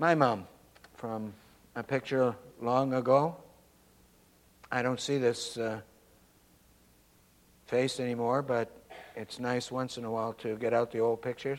my mom from a picture long ago. I don't see this face anymore, but it's nice once in a while to get out the old pictures.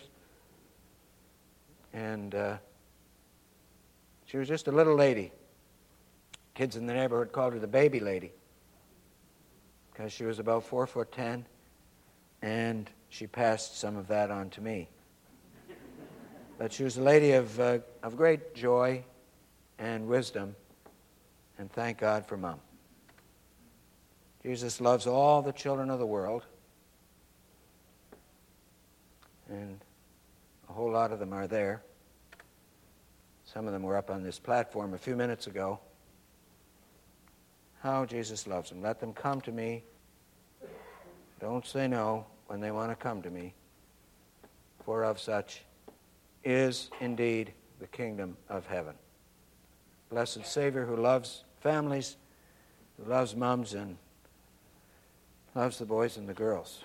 And she was just a little lady. Kids in the neighborhood called her the baby lady because she was about 4'10", and she passed some of that on to me. But she was a lady of great joy and wisdom, and thank God for Mom. Jesus loves all the children of the world, and a whole lot of them are there. Some of them were up on this platform a few minutes ago. How Jesus loves them. Let them come to me. Don't say no when they want to come to me, for of such is indeed the kingdom of heaven. Blessed Savior who loves families, who loves moms and loves the boys and the girls.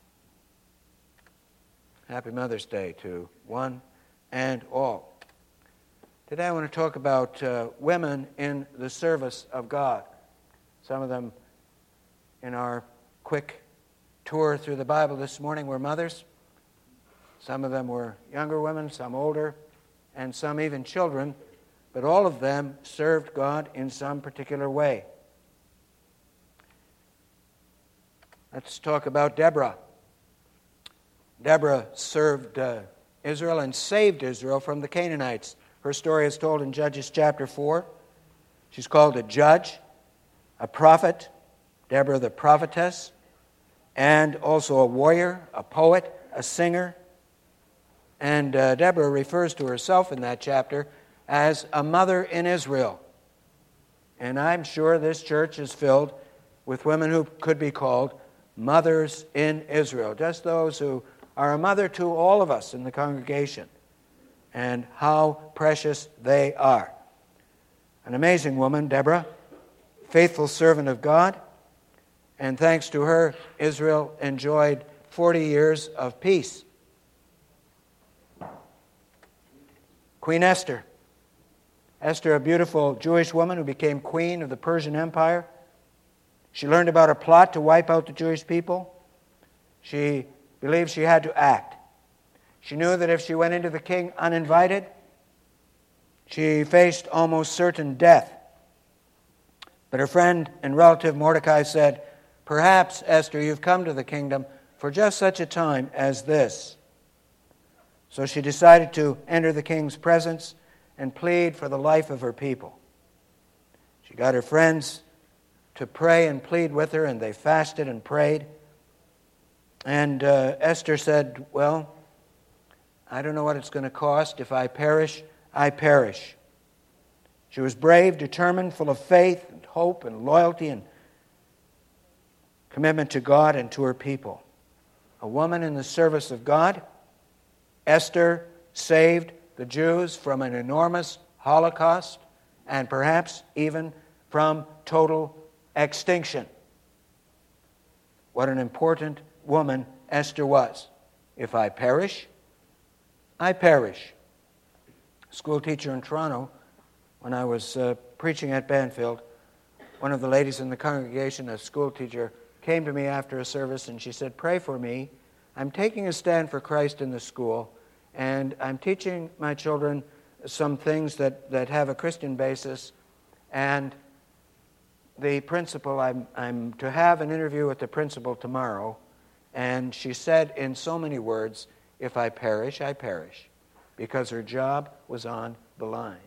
Happy Mother's Day to one and all. Today I want to talk about women in the service of God. Some of them in our quick tour through the Bible this morning were mothers. Some of them were younger women, some older, and some even children. But all of them served God in some particular way. Let's talk about Deborah. Deborah served Israel and saved Israel from the Canaanites. Her story is told in Judges chapter 4. She's called a judge, a prophet, Deborah the prophetess, and also a warrior, a poet, a singer. And Deborah refers to herself in that chapter as a mother in Israel. And I'm sure this church is filled with women who could be called mothers in Israel, just those who are a mother to all of us in the congregation, and how precious they are. An amazing woman, Deborah, faithful servant of God, and thanks to her, Israel enjoyed 40 years of peace. Queen Esther. Esther, a beautiful Jewish woman who became queen of the Persian Empire. She learned about a plot to wipe out the Jewish people. She believed she had to act. She knew that if she went into the king uninvited, she faced almost certain death. But her friend and relative Mordecai said, "Perhaps, Esther, you've come to the kingdom for just such a time as this." So she decided to enter the king's presence and plead for the life of her people. She got her friends to pray and plead with her, and they fasted and prayed. And Esther said, "Well, I don't know what it's going to cost. If I perish, I perish." She was brave, determined, full of faith and hope and loyalty and commitment to God and to her people. A woman in the service of God. Esther saved the Jews from an enormous Holocaust and perhaps even from total extinction. What an important woman Esther was. If I perish, I perish. A school teacher in Toronto, when I was preaching at Banfield, one of the ladies in the congregation, a school teacher, came to me after a service and she said, "Pray for me. I'm taking a stand for Christ in the school, and I'm teaching my children some things that have a Christian basis, and the principal, I'm to have an interview with the principal tomorrow, and she said in so many words, 'If I perish, I perish,' because her job was on the line."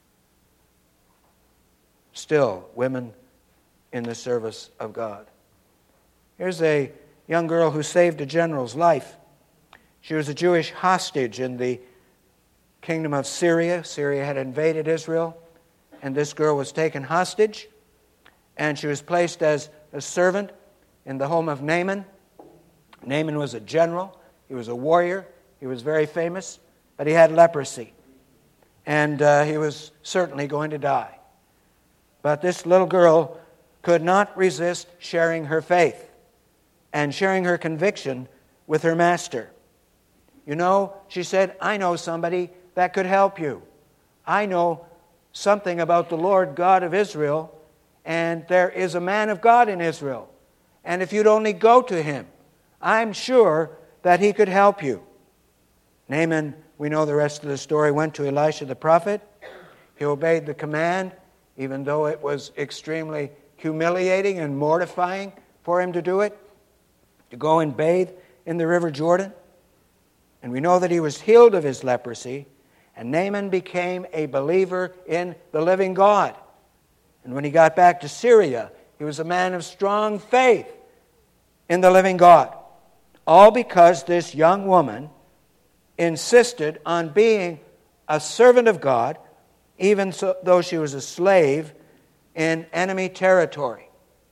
Still, women in the service of God. Here's a young girl who saved a general's life. She was a Jewish hostage in the kingdom of Syria. Syria had invaded Israel, and this girl was taken hostage, and she was placed as a servant in the home of Naaman. Naaman was a general. He was a warrior. He was very famous, but he had leprosy, and he was certainly going to die. But this little girl could not resist sharing her faith and sharing her conviction with her master. "You know," she said, "I know somebody that could help you. I know something about the Lord God of Israel, and there is a man of God in Israel. And if you'd only go to him, I'm sure that he could help you. Naaman, we know the rest of the story, went to Elisha the prophet. He obeyed the command, even though it was extremely humiliating and mortifying for him to do it, to go and bathe in the river Jordan. And we know that he was healed of his leprosy, and Naaman became a believer in the living God. And when he got back to Syria, he was a man of strong faith in the living God. All because this young woman insisted on being a servant of God, even though she was a slave in enemy territory.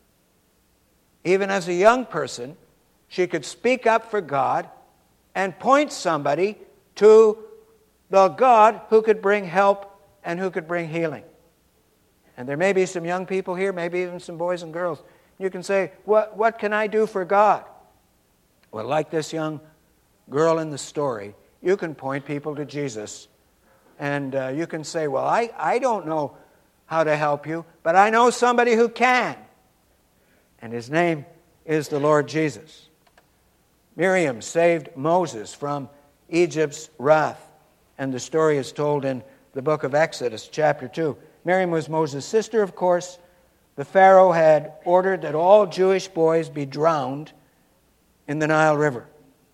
Even as a young person, she could speak up for God and point somebody to the God who could bring help and who could bring healing. And there may be some young people here, maybe even some boys and girls. You can say, what can I do for God? Well, like this young girl in the story, you can point people to Jesus. And you can say, well, I don't know how to help you, but I know somebody who can. And his name is the Lord Jesus. Miriam saved Moses from Egypt's wrath. And the story is told in the book of Exodus, chapter 2. Miriam was Moses' sister, of course. The Pharaoh had ordered that all Jewish boys be drowned in the Nile River.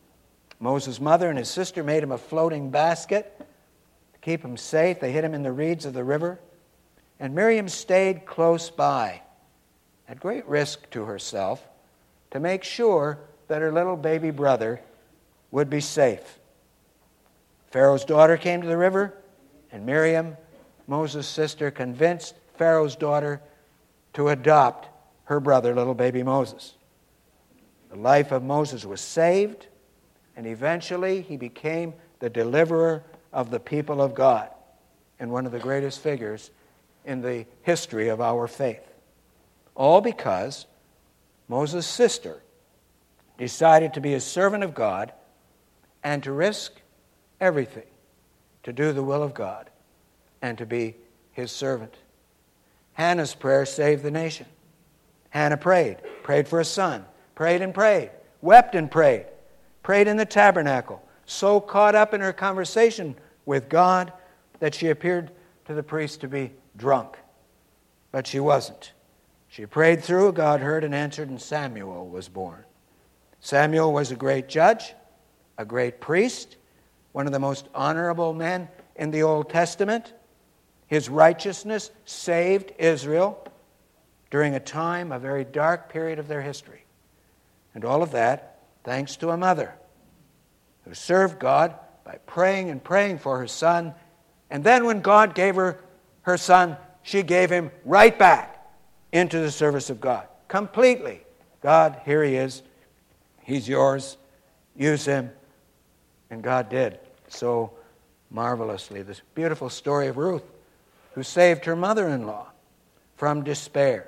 Moses' mother and his sister made him a floating basket to keep him safe. They hid him in the reeds of the river. And Miriam stayed close by, at great risk to herself, to make sure that her little baby brother would be safe. Pharaoh's daughter came to the river, and Miriam, Moses' sister, convinced Pharaoh's daughter to adopt her brother, little baby Moses. The life of Moses was saved, and eventually he became the deliverer of the people of God, and one of the greatest figures in the history of our faith. All because Moses' sister decided to be a servant of God and to risk everything to do the will of God and to be his servant. Hannah's prayer saved the nation. Hannah prayed for a son, prayed and prayed, wept and prayed in the tabernacle, so caught up in her conversation with God that she appeared to the priest to be drunk. But she wasn't. She prayed through, God heard and answered, and Samuel was born. Samuel was a great judge, a great priest, one of the most honorable men in the Old Testament. His righteousness saved Israel during a time, a very dark period of their history. And all of that thanks to a mother who served God by praying and praying for her son. And then when God gave her her son, she gave him right back into the service of God. Completely. God, here he is. He's yours. Use him. And God did so marvelously. This beautiful story of Ruth, who saved her mother-in-law from despair.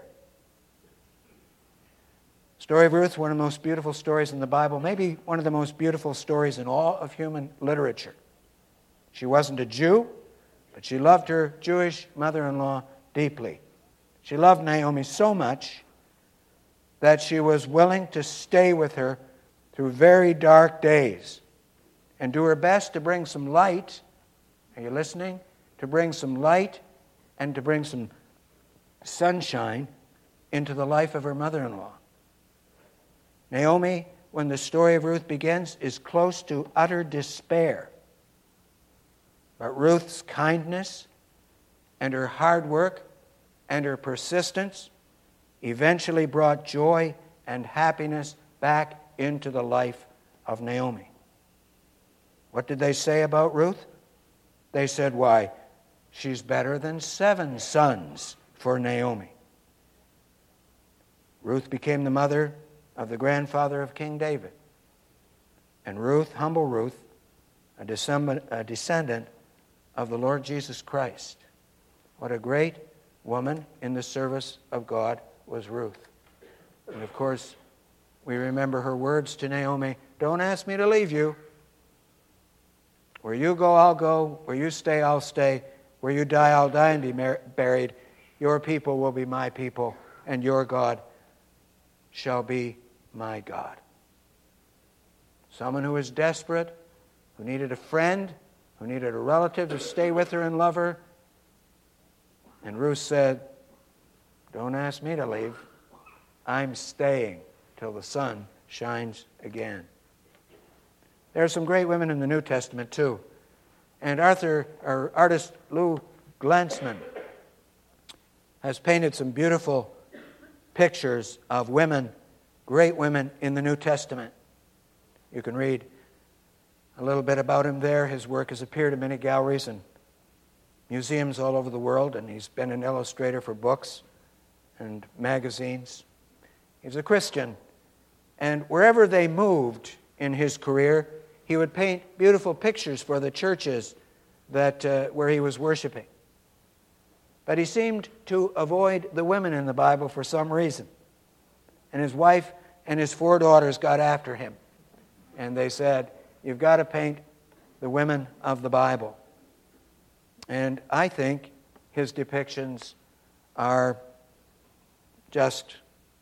Story of Ruth, one of the most beautiful stories in the Bible, maybe one of the most beautiful stories in all of human literature. She wasn't a Jew, but she loved her Jewish mother-in-law deeply. She loved Naomi so much that she was willing to stay with her through very dark days and do her best to bring some light. Are you listening? To bring some light and to bring some sunshine into the life of her mother-in-law. Naomi, when the story of Ruth begins, is close to utter despair. But Ruth's kindness and her hard work and her persistence eventually brought joy and happiness back into the life of Naomi. What did they say about Ruth? They said, why, she's better than 7 sons for Naomi. Ruth became the mother of the grandfather of King David. And Ruth, humble Ruth, a descendant of the Lord Jesus Christ. What a great woman in the service of God was Ruth. And of course, we remember her words to Naomi, don't ask me to leave you. Where you go, I'll go. Where you stay, I'll stay. Where you die, I'll die and be buried. Your people will be my people, and your God shall be my God. Someone who was desperate, who needed a friend, who needed a relative to stay with her and love her. And Ruth said, don't ask me to leave. I'm staying till the sun shines again. There are some great women in the New Testament too. And artist Lou Glanzman has painted some beautiful pictures of women, great women in the New Testament. You can read a little bit about him there. His work has appeared in many galleries and museums all over the world, and he's been an illustrator for books and magazines. He's a Christian, and wherever they moved in his career, he would paint beautiful pictures for the churches where he was worshiping. But he seemed to avoid the women in the Bible for some reason. And his wife and his 4 daughters got after him. And they said, you've got to paint the women of the Bible. And I think his depictions are just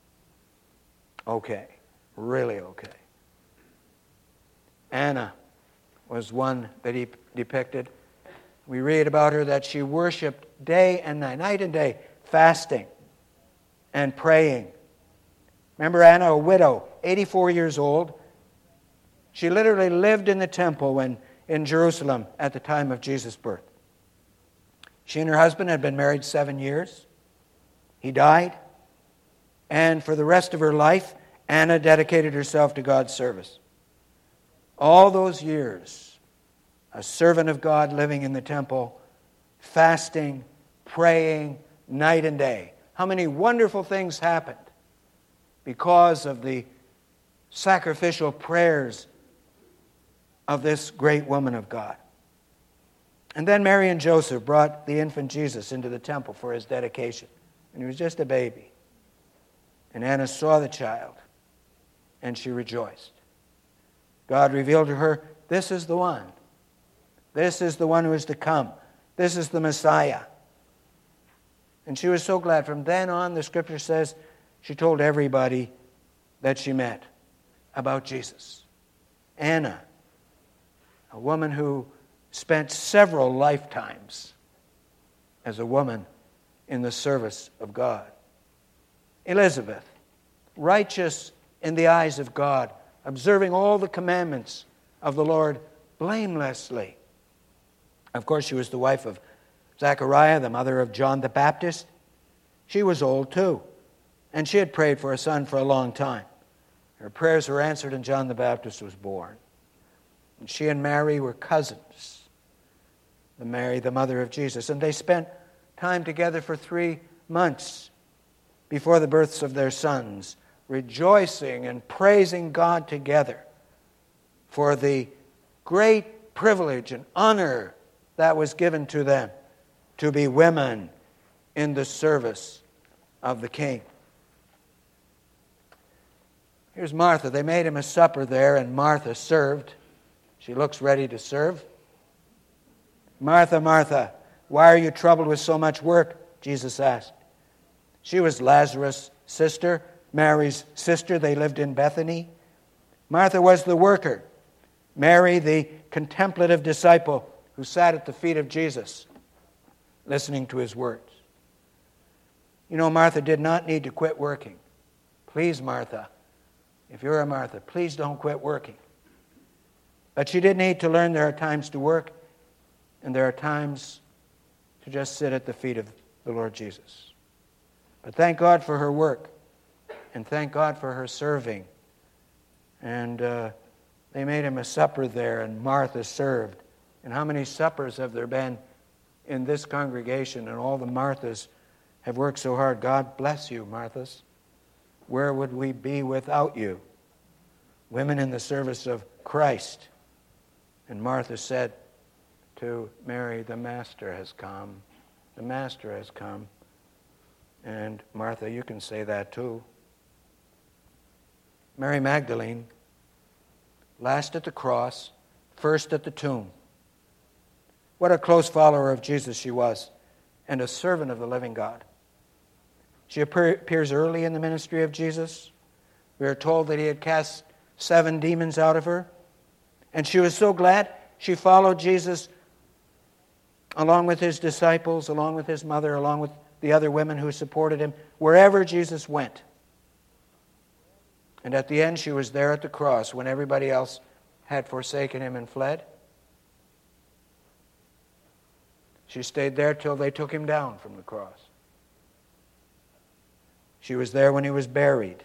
okay, really okay. Anna was one that he depicted. We read about her that she worshiped day and night and day, fasting and praying. Remember Anna, a widow, 84 years old. She literally lived in the temple in Jerusalem at the time of Jesus' birth. She and her husband had been married 7 years. He died. And for the rest of her life, Anna dedicated herself to God's service. All those years, a servant of God living in the temple, fasting, praying, night and day. How many wonderful things happened because of the sacrificial prayers of this great woman of God. And then Mary and Joseph brought the infant Jesus into the temple for his dedication. And he was just a baby. And Anna saw the child, and she rejoiced. God revealed to her, this is the one. This is the one who is to come. This is the Messiah. And she was so glad. From then on, the Scripture says, she told everybody that she met about Jesus. Anna, a woman who spent several lifetimes as a woman in the service of God. Elizabeth, righteous in the eyes of God, observing all the commandments of the Lord blamelessly. Of course, she was the wife of Zechariah, the mother of John the Baptist. She was old too, and she had prayed for a son for a long time. Her prayers were answered, and John the Baptist was born. And she and Mary were cousins. Mary, the mother of Jesus. And they spent time together for 3 months before the births of their sons, rejoicing and praising God together for the great privilege and honor that was given to them to be women in the service of the King. Here's Martha. They made him a supper there, and Martha served. She looks ready to serve. Martha, Martha, why are you troubled with so much work? Jesus asked. She was Lazarus' sister, Mary's sister. They lived in Bethany. Martha was the worker. Mary, the contemplative disciple who sat at the feet of Jesus, listening to his words. You know, Martha did not need to quit working. Please, Martha, if you're a Martha, please don't quit working. But she did need to learn there are times to work, and there are times to just sit at the feet of the Lord Jesus. But thank God for her work, and thank God for her serving. And they made him a supper there, and Martha served. And how many suppers have there been in this congregation? And all the Marthas have worked so hard. God bless you, Marthas. Where would we be without you? Women in the service of Christ. And Martha said to Mary, the Master has come. The Master has come. And Martha, you can say that too. Mary Magdalene, last at the cross, first at the tomb. What a close follower of Jesus she was, and a servant of the living God. She appears early in the ministry of Jesus. We are told that he had cast 7 demons out of her. And she was so glad she followed Jesus along with his disciples, along with his mother, along with the other women who supported him, wherever Jesus went. And at the end, she was there at the cross when everybody else had forsaken him and fled. She stayed there till they took him down from the cross. She was there when he was buried.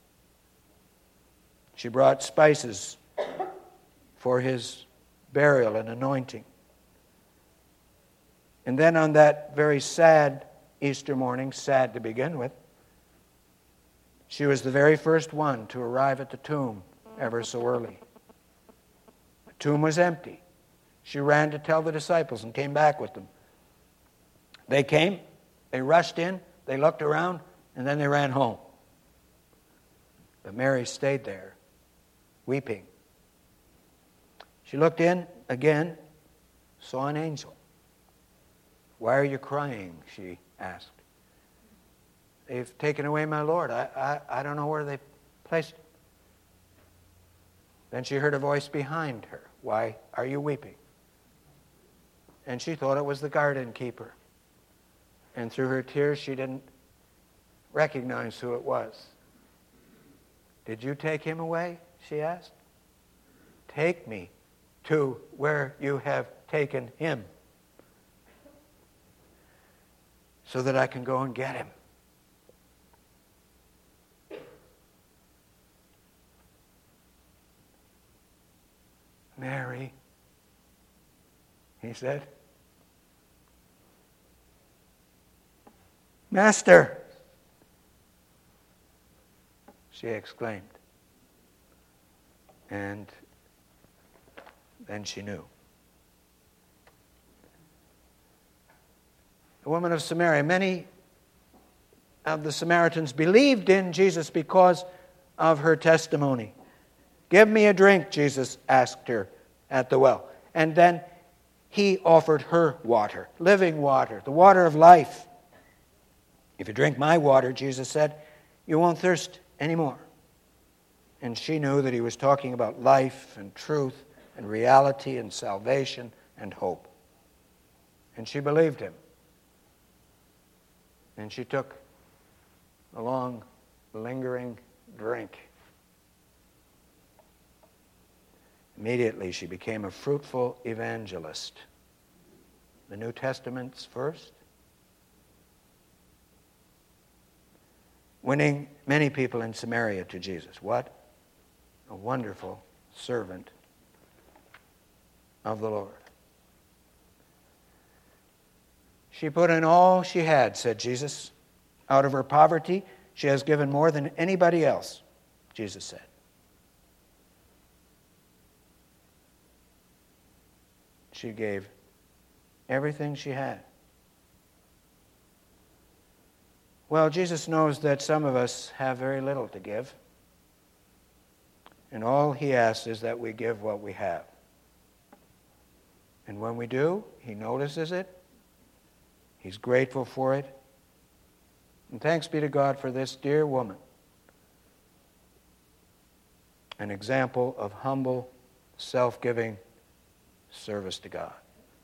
She brought spices for his burial and anointing. And then on that very sad Easter morning, sad to begin with, she was the very first one to arrive at the tomb ever so early. The tomb was empty. She ran to tell the disciples and came back with them. They came, they rushed in, they looked around, and then they ran home. But Mary stayed there, weeping. She looked in again, saw an angel. "Why are you crying?" she asked. "They've taken away my Lord. I don't know where they placed him." Then she heard a voice behind her. "Why are you weeping?" And she thought it was the garden keeper. And through her tears, she didn't recognize who it was. "Did you take him away?" she asked. "Take me to where you have taken him, so that I can go and get him." "Mary," he said. "Master," she exclaimed. And then she knew. The woman of Samaria, many of the Samaritans believed in Jesus because of her testimony. "Give me a drink," Jesus asked her at the well. And then he offered her water, living water, the water of life. "If you drink my water," Jesus said, "you won't thirst anymore." And she knew that he was talking about life and truth and reality and salvation and hope. And she believed him. And she took a long, lingering drink. Immediately, she became a fruitful evangelist. The New Testament's first. Winning many people in Samaria to Jesus. What a wonderful servant of the Lord. "She put in all she had," said Jesus. "Out of her poverty, she has given more than anybody else," Jesus said. She gave everything she had. Well, Jesus knows that some of us have very little to give. And all he asks is that we give what we have. And when we do, he notices it. He's grateful for it. And thanks be to God for this dear woman. An example of humble, self-giving service to God.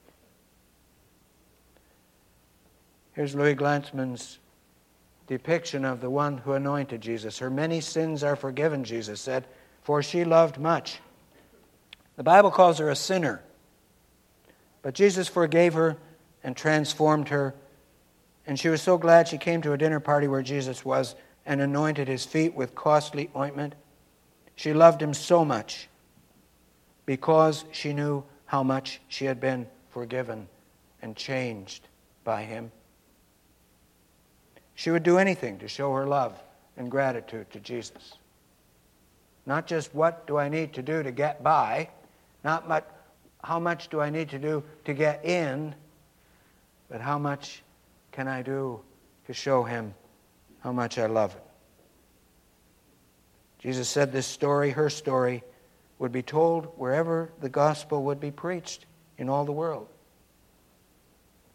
Here's Louis Glantzman's depiction of the one who anointed Jesus. "Her many sins are forgiven," Jesus said, "for she loved much." The Bible calls her a sinner. But Jesus forgave her and transformed her. And she was so glad she came to a dinner party where Jesus was and anointed his feet with costly ointment. She loved him so much because she knew how much she had been forgiven and changed by him. She would do anything to show her love and gratitude to Jesus. Not just what do I need to do to get by, not how much do I need to do to get in, but how much can I do to show him how much I love him. Jesus said this story, her story, would be told wherever the gospel would be preached in all the world.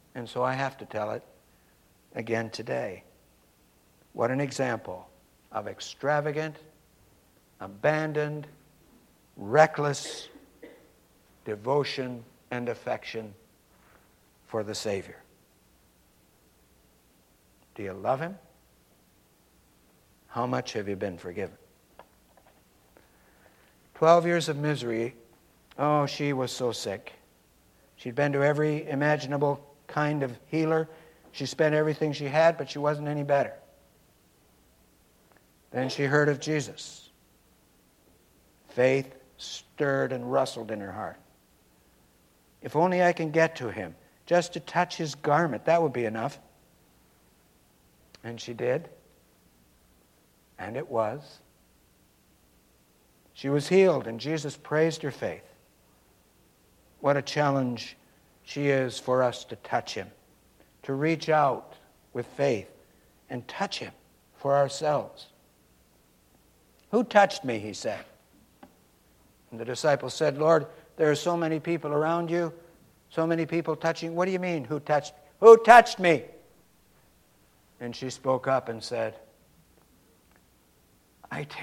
And so I have to tell it again today. What an example of extravagant, abandoned, reckless devotion and affection for the Savior. Do you love Him? How much have you been forgiven? 12 years of misery. Oh, she was so sick. She'd been to every imaginable kind of healer. She spent everything she had, but she wasn't any better. Then she heard of Jesus. Faith stirred and rustled in her heart. If only I can get to Him, just to touch His garment, that would be enough. And she did. And it was. She was healed, and Jesus praised her faith. What a challenge she is for us to touch Him, to reach out with faith and touch Him for ourselves. Who touched me, he said. And the disciples said, Lord, there are so many people around you, so many people touching. What do you mean, who touched me? Who touched me? And she spoke up and said, I did.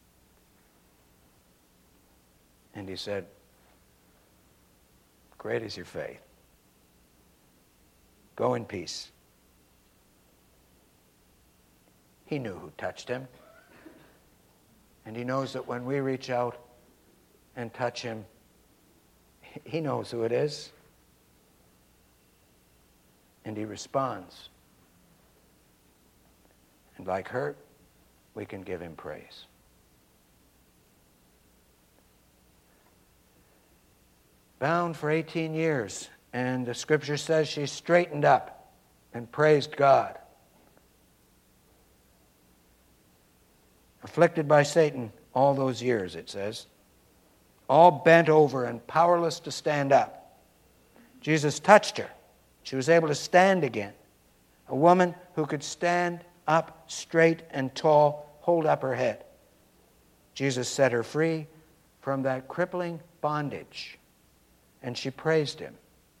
And he said, great is your faith. Go in peace. He knew who touched him. And he knows that when we reach out and touch him, he knows who it is. And he responds. And like her, we can give him praise. Bound for 18 years, and the scripture says she straightened up and praised God. Afflicted by Satan all those years, it says. All bent over and powerless to stand up. Jesus touched her. She was able to stand again. A woman who could stand up straight and tall, hold up her head. Jesus set her free from that crippling bondage, and she praised him.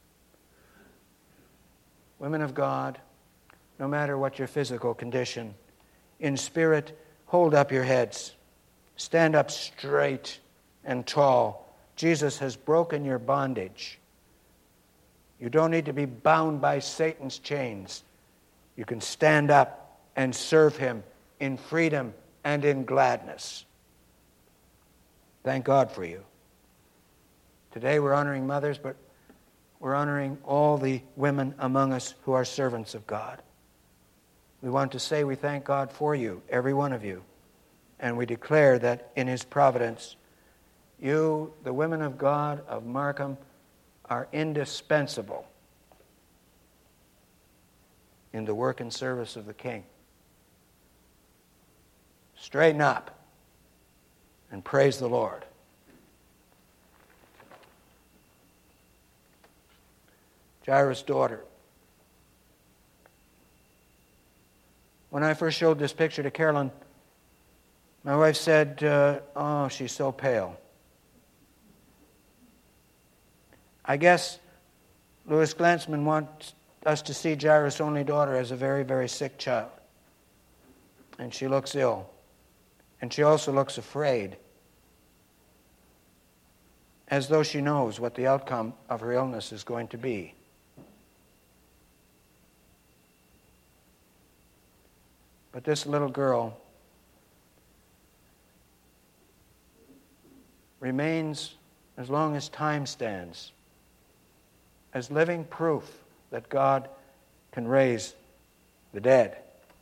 Women of God, no matter what your physical condition, in spirit, hold up your heads. Stand up straight and tall. Jesus has broken your bondage. You don't need to be bound by Satan's chains. You can stand up and serve him in freedom and in gladness. Thank God for you. Today we're honoring mothers, but we're honoring all the women among us who are servants of God. We want to say we thank God for you, every one of you. And we declare that in his providence, you, the women of God of Markham, are indispensable in the work and service of the King. Straighten up and praise the Lord. Jairus' daughter. When I first showed this picture to Carolyn, my wife said, oh, she's so pale. I guess Louis Glansman wants us to see Jairus' only daughter as a very, very sick child. And she looks ill. And she also looks afraid, as though she knows what the outcome of her illness is going to be. But this little girl remains, as long as time stands, as living proof that God can raise the dead.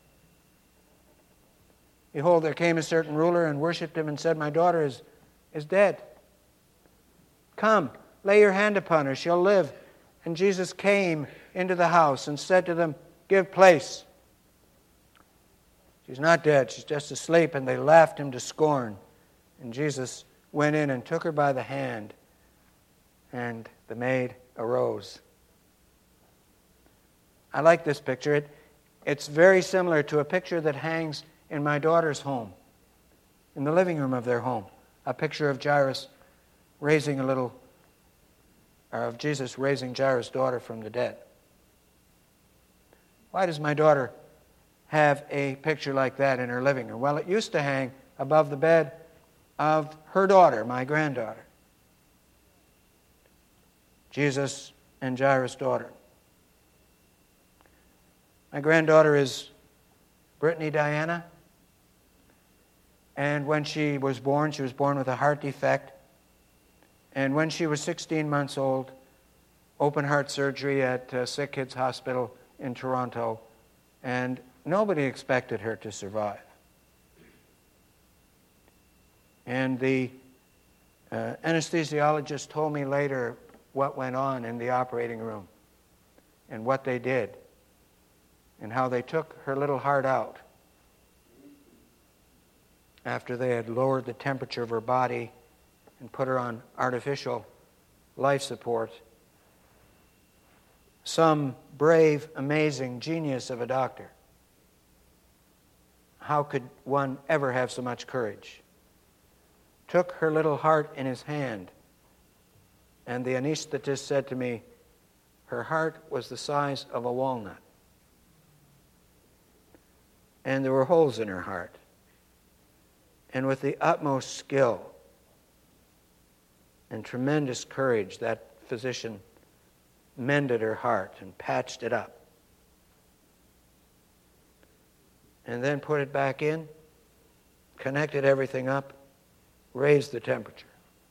Behold, there came a certain ruler and worshipped him and said, my daughter is dead. Come, lay your hand upon her, she'll live. And Jesus came into the house and said to them, give place. She's not dead, she's just asleep. And they laughed him to scorn. And Jesus went in and took her by the hand, and the maid arose. I like this picture. It's very similar to a picture that hangs in my daughter's home, in the living room of their home. A picture of Jairus of Jesus raising Jairus' daughter from the dead. Why does my daughter have a picture like that in her living room? Well, it used to hang above the bed of her daughter, my granddaughter, Jesus and Jairus' daughter. My granddaughter is Brittany Diana, and when she was born with a heart defect. And when she was 16 months old, open heart surgery at Sick Kids Hospital in Toronto, and nobody expected her to survive. And the anesthesiologist told me later what went on in the operating room and what they did and how they took her little heart out after they had lowered the temperature of her body and put her on artificial life support. Some brave, amazing genius of a doctor. How could one ever have so much courage? Took her little heart in his hand, and the anesthetist said to me, her heart was the size of a walnut. And there were holes in her heart. And with the utmost skill and tremendous courage, that physician mended her heart and patched it up. And then put it back in, connected everything up, raised the temperature.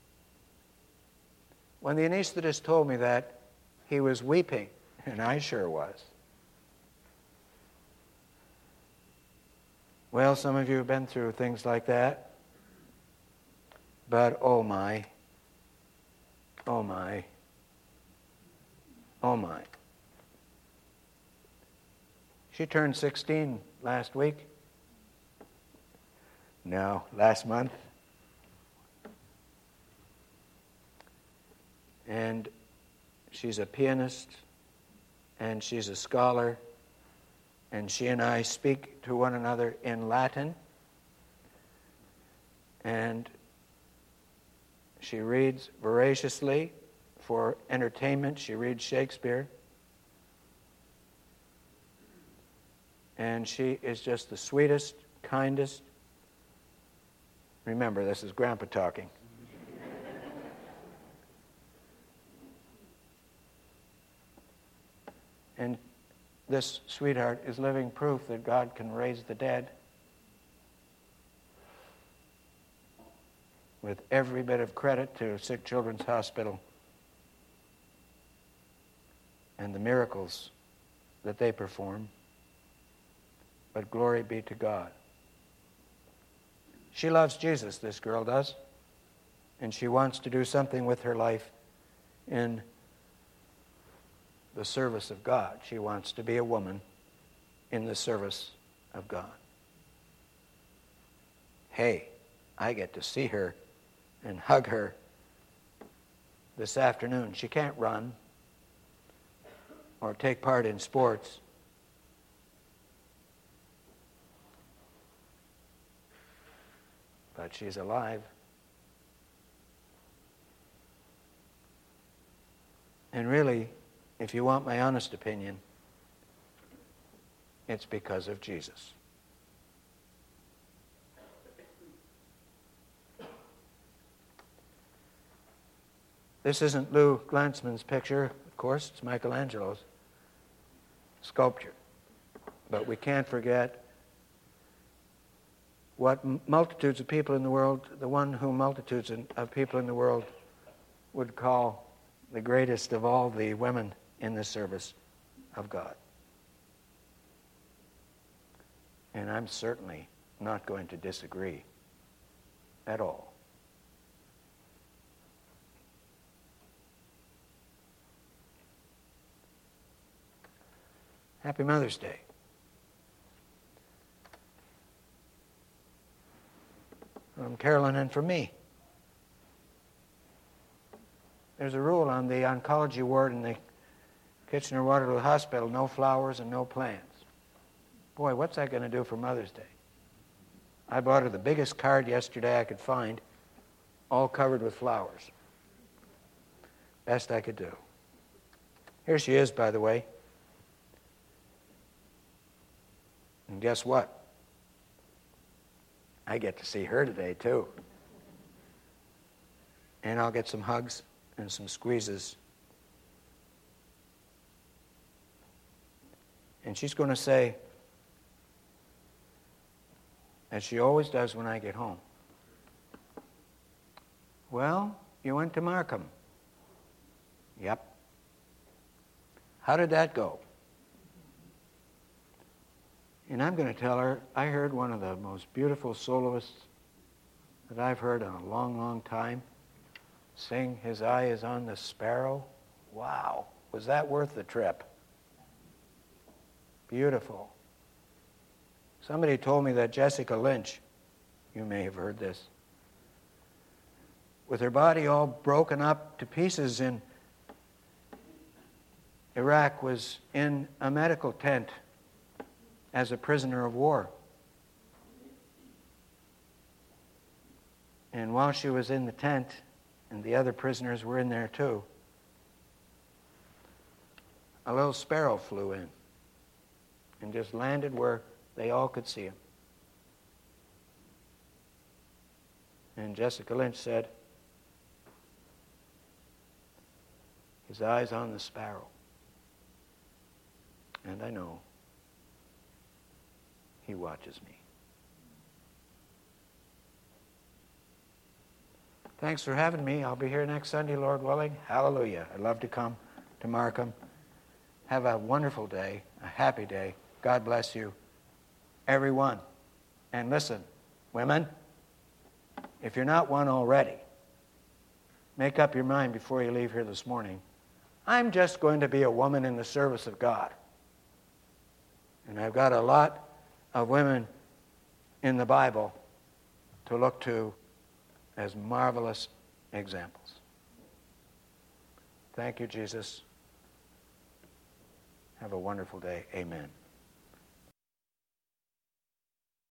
When the anesthetist told me that, he was weeping, and I sure was. Well, some of you have been through things like that. But oh my, oh my, oh my. She turned 16 last week. No, last month. And she's a pianist, and she's a scholar, and she and I speak to one another in Latin, and she reads voraciously for entertainment. She reads Shakespeare, and she is just the sweetest, kindest. Remember, this is Grandpa talking. And this sweetheart is living proof that God can raise the dead with every bit of credit to Sick Children's Hospital and the miracles that they perform. But glory be to God. She loves Jesus, this girl does, and she wants to do something with her life in the service of God. She wants to be a woman in the service of God. Hey, I get to see her and hug her this afternoon. She can't run or take part in sports. But she's alive. And really, if you want my honest opinion, it's because of Jesus. This isn't Lou Glantzman's picture, of course, it's Michelangelo's sculpture. But we can't forget what multitudes of people in the world, the one whom multitudes of people in the world would call the greatest of all the women in the service of God. And I'm certainly not going to disagree at all. Happy Mother's Day. From Carolyn and from me. There's a rule on the oncology ward in the Kitchener-Waterloo Hospital, no flowers and no plants. Boy, what's that going to do for Mother's Day? I bought her the biggest card yesterday I could find, all covered with flowers. Best I could do. Here she is, by the way. And guess what? I get to see her today, too. And I'll get some hugs and some squeezes. And she's going to say, as she always does when I get home, "Well, you went to Markham." "Yep." "How did that go?" And I'm going to tell her, I heard one of the most beautiful soloists that I've heard in a long, long time sing "His Eye is on the Sparrow." Wow, was that worth the trip? Beautiful. Somebody told me that Jessica Lynch, you may have heard this, with her body all broken up to pieces in Iraq, was in a medical tent as a prisoner of war. And while she was in the tent, and the other prisoners were in there too, a little sparrow flew in and just landed where they all could see him. And Jessica Lynch said, "His eye's on the sparrow." And I know he watches me. Thanks for having me. I'll be here next Sunday, Lord willing. Hallelujah. I'd love to come to Markham. Have a wonderful day, a happy day. God bless you, everyone. And listen, women, if you're not one already, make up your mind before you leave here this morning. I'm just going to be a woman in the service of God. And I've got a lot of women in the Bible to look to as marvelous examples. Thank you, Jesus. Have a wonderful day. Amen.